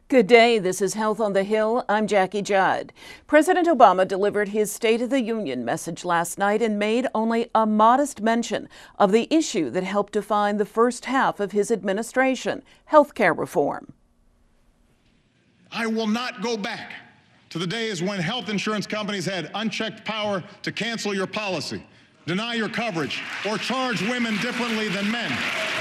Good day. This is Health on the Hill. I'm Jackie Judd. President Obama delivered his State of the Union message last night and made only a modest mention of the issue that helped define the first half of his administration, health care reform. I will not go back to the days when health insurance companies had unchecked power to cancel your policy, deny your coverage, or charge women differently than men.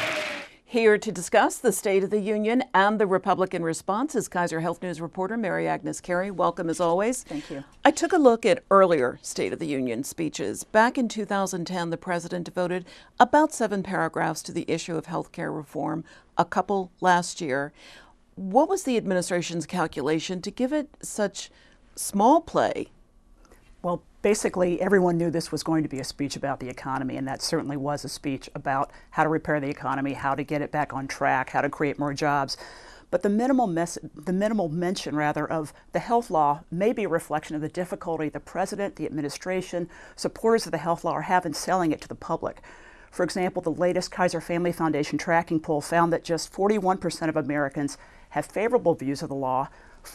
Here to discuss the State of the Union and the Republican response is Kaiser Health News reporter Mary Agnes Carey. Welcome as always. Thank you. I took a look at earlier State of the Union speeches. Back in 2010, the president devoted about 7 paragraphs to the issue of health care reform, a couple last year. What was the administration's calculation to give it such small play? Well, basically, everyone knew this was going to be a speech about the economy, and that certainly was a speech about how to repair the economy, how to get it back on track, how to create more jobs. But the minimal mention of the health law may be a reflection of the difficulty the president, the administration, supporters of the health law are having selling it to the public. For example, the latest Kaiser Family Foundation tracking poll found that just 41% of Americans have favorable views of the law,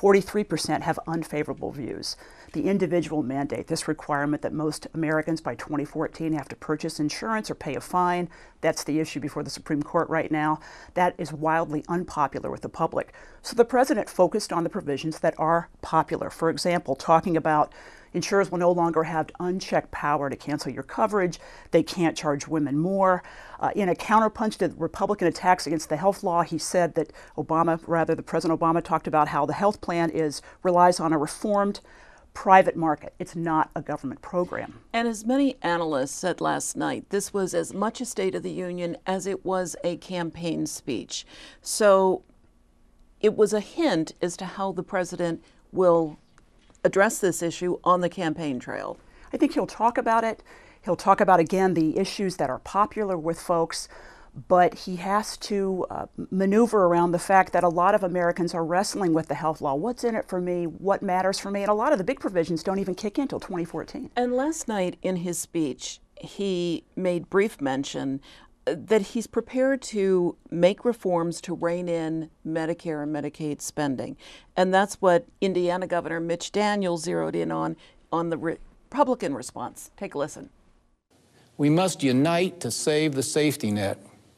43% have unfavorable views. The individual mandate, this requirement that most Americans by 2014 have to purchase insurance or pay a fine, that's the issue before the Supreme Court right now, that is wildly unpopular with the public. So the president focused on the provisions that are popular. For example, talking about insurers will no longer have unchecked power to cancel your coverage. They can't charge women more. In a counterpunch to Republican attacks against the health law, he said that President Obama talked about how the health plan relies on a reformed private market. It's not a government program. And as many analysts said last night, this was as much a State of the Union as it was a campaign speech. So it was a hint as to how the president will address this issue on the campaign trail. I think he'll talk about it. He'll talk about, again, the issues that are popular with folks, but he has to maneuver around the fact that a lot of Americans are wrestling with the health law. What's in it for me? What matters for me? And a lot of the big provisions don't even kick in until 2014. And last night in his speech, he made brief mention that he's prepared to make reforms to rein in Medicare and Medicaid spending. And that's what Indiana Governor Mitch Daniels zeroed in on the Republican response. Take a listen. We must unite to save the safety net.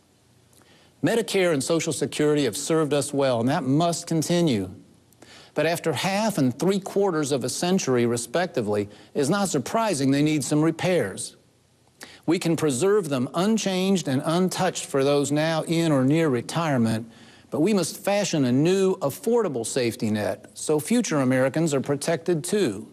Medicare and Social Security have served us well, and that must continue. But after half and 3/4 of a century, respectively, it's not surprising they need some repairs. We can preserve them unchanged and untouched for those now in or near retirement, but we must fashion a new, affordable safety net so future Americans are protected too.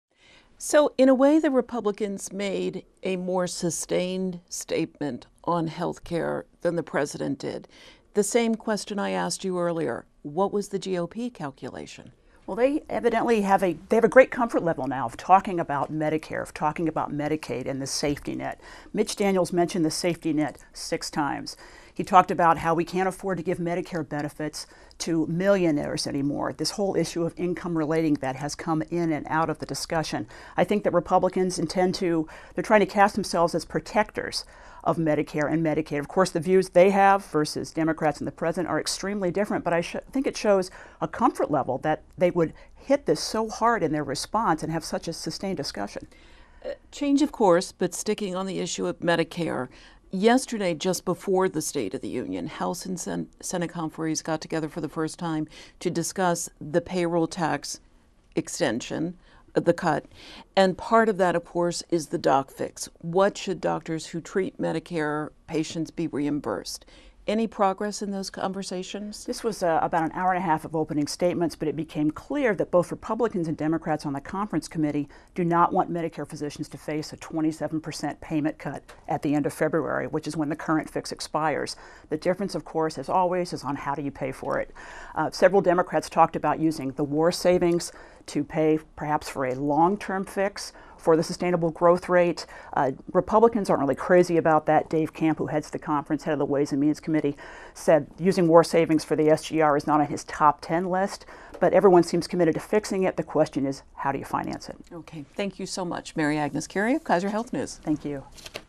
So in a way, the Republicans made a more sustained statement on health care than the president did. The same question I asked you earlier, what was the GOP calculation? Well, they evidently have a great comfort level now of talking about Medicare, of talking about Medicaid and the safety net. Mitch Daniels mentioned the safety net 6 times. He talked about how we can't afford to give Medicare benefits to millionaires anymore. This whole issue of income relating that has come in and out of the discussion. I think that Republicans they're trying to cast themselves as protectors of Medicare and Medicaid. Of course, the views they have versus Democrats and the president are extremely different, but I think it shows a comfort level that they would hit this so hard in their response and have such a sustained discussion. Change of course, but sticking on the issue of Medicare. Yesterday, just before the State of the Union, House and Senate conferees got together for the first time to discuss the payroll tax extension, the cut. And part of that, of course, is the doc fix. What should doctors who treat Medicare patients be reimbursed? Any progress in those conversations? This was about an hour and a half of opening statements, but it became clear that both Republicans and Democrats on the conference committee do not want Medicare physicians to face a 27% payment cut at the end of February, which is when the current fix expires. The difference, of course, as always, is on how do you pay for it. Several Democrats talked about using the war savings to pay perhaps for a long-term fix for the sustainable growth rate. Republicans aren't really crazy about that. Dave Camp, who heads the conference, head of the Ways and Means Committee, said using war savings for the SGR is not on his top 10 list, but everyone seems committed to fixing it. The question is, how do you finance it? Okay, thank you so much. Mary Agnes Carey of Kaiser Health News. Thank you.